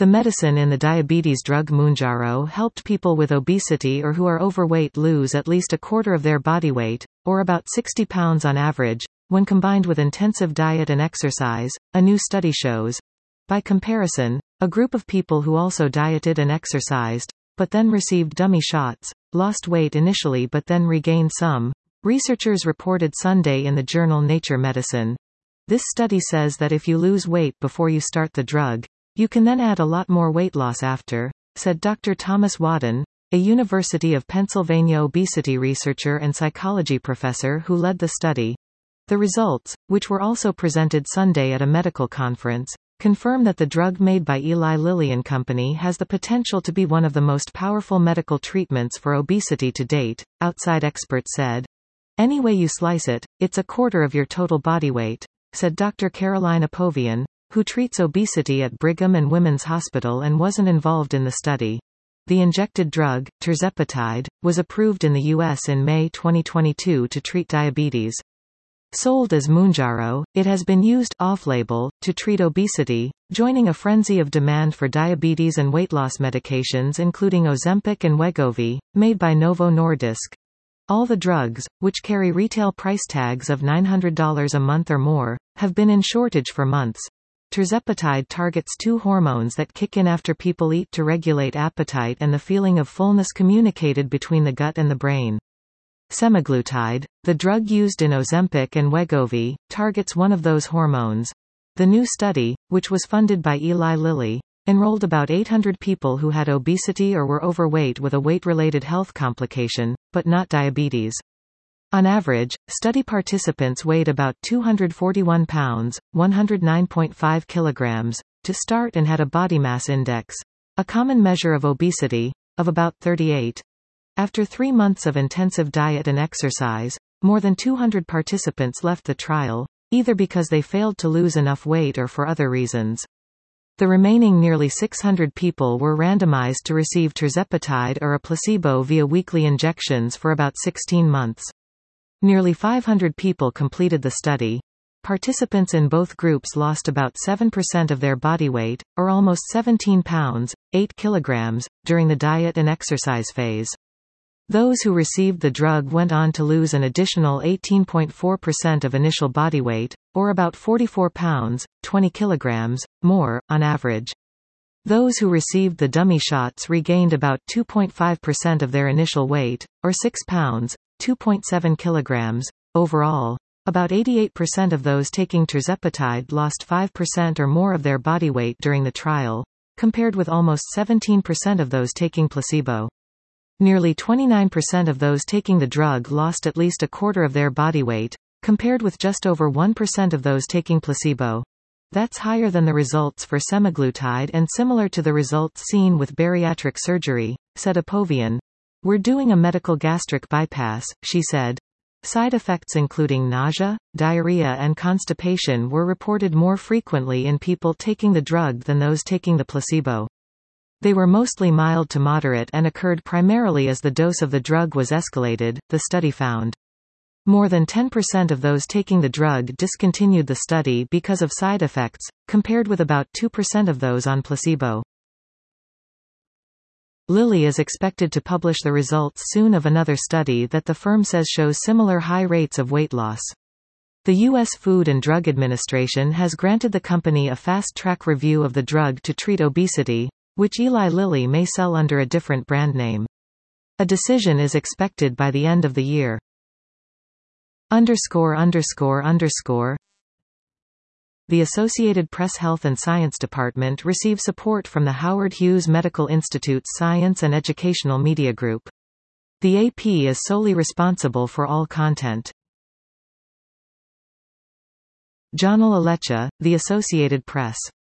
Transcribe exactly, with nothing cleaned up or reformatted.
The medicine in the diabetes drug Mounjaro helped people with obesity or who are overweight lose at least a quarter of their body weight, or about sixty pounds on average, when combined with intensive diet and exercise, a new study shows. By comparison, a group of people who also dieted and exercised, but then received dummy shots, lost weight initially but then regained some, researchers reported Sunday in the journal Nature Medicine. This study says that if you lose weight before you start the drug, you can then add a lot more weight loss after, said Doctor Thomas Wadden, a University of Pennsylvania obesity researcher and psychology professor who led the study. The results, which were also presented Sunday at a medical conference, confirm that the drug made by Eli Lilly and Company has the potential to be one of the most powerful medical treatments for obesity to date, outside experts said. Any way you slice it, it's a quarter of your total body weight, said Doctor Caroline Apovian, who treats obesity at Brigham and Women's Hospital and wasn't involved in the study. The injected drug, tirzepatide, was approved in the U S in May twenty twenty-two to treat diabetes. Sold as Mounjaro, it has been used off-label to treat obesity, joining a frenzy of demand for diabetes and weight loss medications including Ozempic and Wegovy, made by Novo Nordisk. All the drugs, which carry retail price tags of nine hundred dollars a month or more, have been in shortage for months. Tirzepatide targets two hormones that kick in after people eat to regulate appetite and the feeling of fullness communicated between the gut and the brain. Semaglutide, the drug used in Ozempic and Wegovy, targets one of those hormones. The new study, which was funded by Eli Lilly, enrolled about eight hundred people who had obesity or were overweight with a weight-related health complication, but not diabetes. On average, study participants weighed about two hundred forty-one pounds, one hundred nine point five kilograms, to start and had a body mass index, a common measure of obesity, of about thirty-eight. After three months of intensive diet and exercise, more than two hundred participants left the trial, either because they failed to lose enough weight or for other reasons. The remaining nearly six hundred people were randomized to receive tirzepatide or a placebo via weekly injections for about sixteen months. Nearly five hundred people completed the study. Participants in both groups lost about seven percent of their body weight, or almost seventeen pounds, eight kilograms, during the diet and exercise phase. Those who received the drug went on to lose an additional eighteen point four percent of initial body weight, or about forty-four pounds, twenty kilograms, more, on average. Those who received the dummy shots regained about two point five percent of their initial weight, or six pounds, two point seven kilograms. Overall, about eighty-eight percent of those taking tirzepatide lost five percent or more of their body weight during the trial, compared with almost seventeen percent of those taking placebo. Nearly twenty-nine percent of those taking the drug lost at least a quarter of their body weight, compared with just over one percent of those taking placebo. That's higher than the results for semaglutide and similar to the results seen with bariatric surgery, said Apovian. We're doing a medical gastric bypass, she said. Side effects including nausea, diarrhea and constipation were reported more frequently in people taking the drug than those taking the placebo. They were mostly mild to moderate and occurred primarily as the dose of the drug was escalated, the study found. More than ten percent of those taking the drug discontinued the study because of side effects, compared with about two percent of those on placebo. Lilly is expected to publish the results soon of another study that the firm says shows similar high rates of weight loss. The U S Food and Drug Administration has granted the company a fast-track review of the drug to treat obesity, which Eli Lilly may sell under a different brand name. A decision is expected by the end of the year. Underscore underscore underscore The Associated Press Health and Science Department receives support from the Howard Hughes Medical Institute's Science and Educational Media Group. The A P is solely responsible for all content. Journal Alecha, The Associated Press.